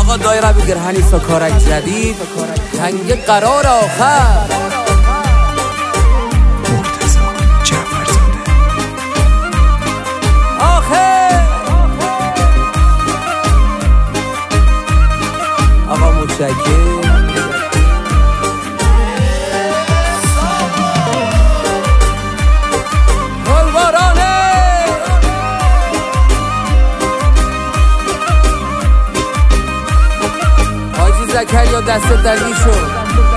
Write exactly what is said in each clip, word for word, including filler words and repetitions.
آقا دایره بگر هنیسا کارک جدید تنگ قرار آخر مرتضی جعفرزاده آخر آقا متشکر زکریا دست درگی شد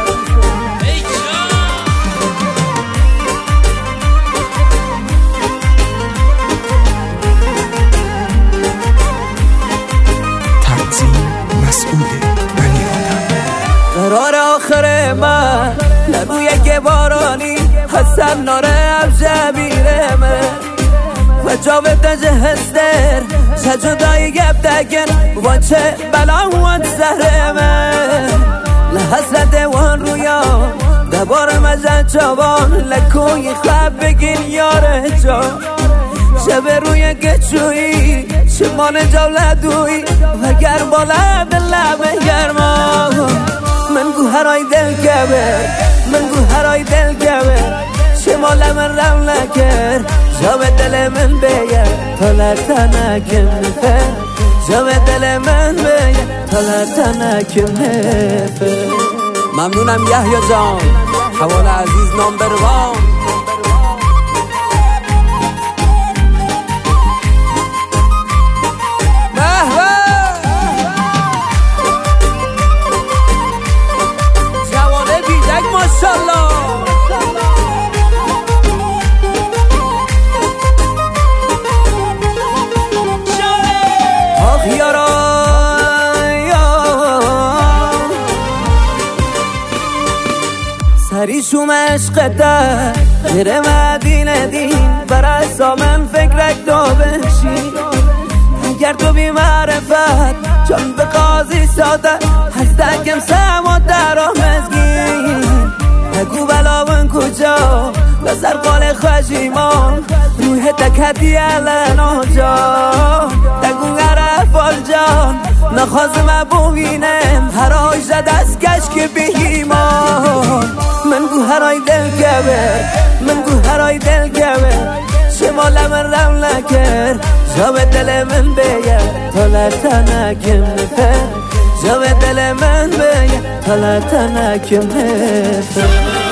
تنظیم مسئول بنی آدم قرار آخر من لبوی که بارانی حسن ناره افجبیره من و جاوب تجهزدر شجدایی گب دگن و چه بلا و زهر من لحسرت وان رویا دبار مزد جوان لکوی خواب بگین یاره جان شب روی گچویی شمان جولدوی و گر بالا دلم گرما من گوهرای دل گبه من گوهرای دل گبه شمال من رم نکر جام دل من بگه تا لطنکم نفر جام دل من بگه تا لطنکم نفر ممنونم یحیی جان حوال عزیز نامبر وان جوانه بیدک ماشالله سریشوم عشقته میره مدینه دین برسا من فکرک دو بشی اگر تو بی معرفت چون به قاضی ساده هستکم سما در آمزگین نگو بلاون کجا بسر قال خشیمان روح تکتی الان آجا نگو غرفال جان نخوازم ببینم هر آجه دست کشک بهیمان من گوهرای دل گبه من گوهرای دل گبه شمال من رم نکر جام دل من بگه تا لطنکم نفر جام دل من بگه تا لطنکم نفر